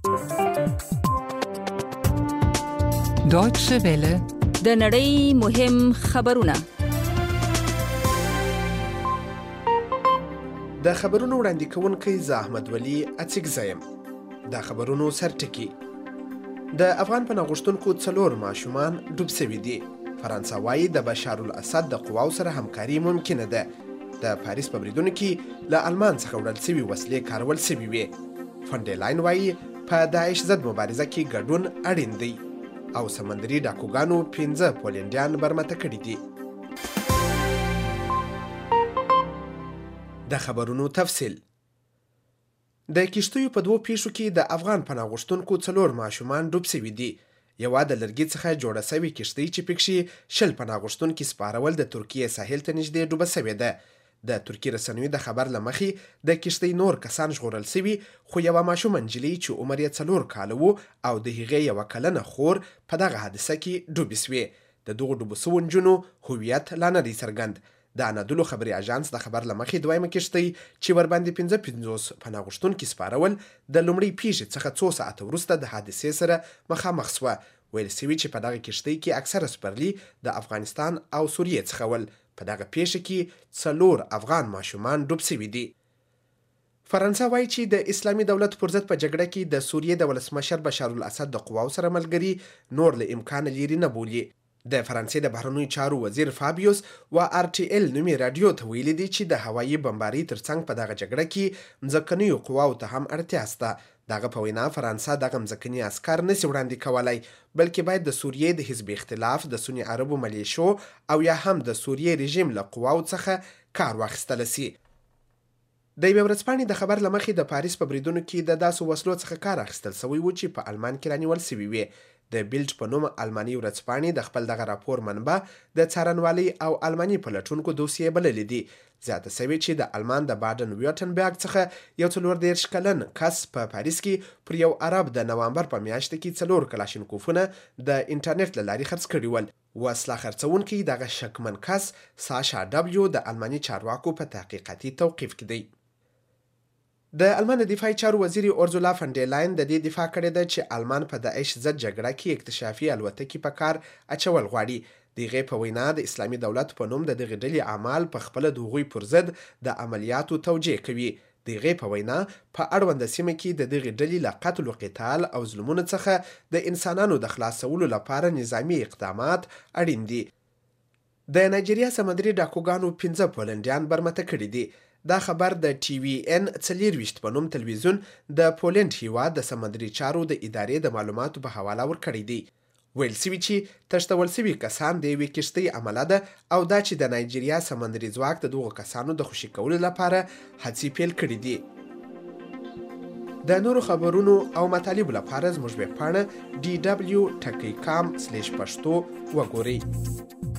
Deutsche Welle. د نړۍ مهم خبرونه. د خبرونو وړاندې کوونکی زه احمد ولی اڅکزی یم. د خبرونو سرټکی: د افغان پناه غوښتونکو 4 ماشومان ډوب شوي دي. فرانسه وایي د بشار الاسد د قواو سره همکاري ممکنه ده. د پاریس په بریدونو کې له آلمان څخه وړل شوي وسلې کارول شوي وې. فنډرلاین وایي په داعش ضد مبارزه کې ګډون اړین دی. او سمندري ډاکوګانو 15 پولنډیان برمته کړي دي. د خبرونو تفصیل: د کشتیو په 2 پیښو کې د افغان پناه غوښتونکو 4 ماشومان ډوب شوي دي. یوه د لرګي څخه جوړه شوې کشتۍ چې پکښې 20 پناه غوښتونکي سپارول د ترکیې ساحل ته نږدې ډوبه شوې ده. د ترکیې رسنیو د خبر له مخې د کشتۍ نور کسان ژغورل شوي، خو یوه ماشومه نجلۍ چې عمر یې 4 کاله و او د هغې 1 کلنه خور په دغه حادثه کې ډوبې شوې. د دغو ډوبو شوو نجونو هویت لا نه دی څرګند. د انادولو خبري اژانس د خبر له مخې دویمه کشتۍ چې ورباندې 55 پناه غوښتونکي سپارول د لومړۍ پیښې څخه 2 ساعته وروسته د حادثې سره مخامخ شوه. ویل شوي چې په دغه کشتۍ کې اکثره سپرلي د افغانستان او سوریې څخه ول. په دغه پیښه کې 4 افغان ماشومان ډوب شوي دي. فرانسه وایي چې د اسلامي دولت پر ضد په جګړه کې د سوریې د ولسمشر بشار الاسد د قواو سره ملګري نور له امکانه لري نه بولي. د فرانسې د بهرنیو چارو وزیر فابیوس و RTL نومي رادیو ته ویلي دي چې د هوایي بمبارۍ ترڅنګ په دغه جګړه کې ځمکنیو قواو ته هم اړتیا شته. دغه په وینا فرانسه دغه ځمکني عسکر نشي وړاندې کولی، بلکې باید د سوریې د حزب اختلاف د سني عربو ملیشو او یا هم د سوریې رژیم له قواو څخه کار واخیستل شي. د یوې ورځپاڼې د خبر له مخې د پاریس په بریدونو کې د داسو وسلو څخه کار اخیستل شوی و چې په آلمان کې رانیول شوي وي. د بیلډ په نوم آلماني ورځپاڼې د خپل دغه راپور منبع د څارنوالۍ او آلماني پلټونکو دوسیې بللې دي. زیاته شوې چې د آلمان د بادن ویوټنبرګ څخه یو 34 کلن کس په پاریس کې پر یو عرب د نوامبر په میاشت کې 4 کلاشینکوفونه د انټرنیټ له لارې خرڅ کړي ول. وسله خرڅونکي دغه شکمن کس ساشا ډبلیو د آلماني چارواکو په تحقیقاتي توقیف کې دی. د آلمان د دفاعي چارو وزیر اورزولا فنډرلاین د دې دفاع کړې ده چې آلمان په داعش ضد جګړه کې اکتشافي الوتکې په کار اچول غواړي. د هغې په وینا د اسلامي دولت په نوم د دغې ډلې اعمال په خپله د هغوی پر ضد د عملیاتو توجیه کوي. د هغې په وینا په اړونده سیمه کې د دغې ډلې له قتل و قتال او ظلمونو څخه د انسانانو د خلاصولو لپاره نظامي اقدامات اړین دي. د نایجیریا سمندري ډاکوګانو 15 پولنډیان برمته کړي دي. دا خبر د TVN 24 په نوم تلویزیون د پولند هیواد د سمندري چارو د ادارې د معلوماتو په حواله ورکړی دی. ویل شوي چې تښتول شوي کسان د یوې کښتۍ عمله ده او دا چې د نایجیریا سمندري ځواک د دغو کسانو د خوشي کولو لپاره هڅې پیل کړي دي. د نورو خبرونو او مطالبو لپاره زموږ ویبپاڼه dw.com/پښتو وګورئ.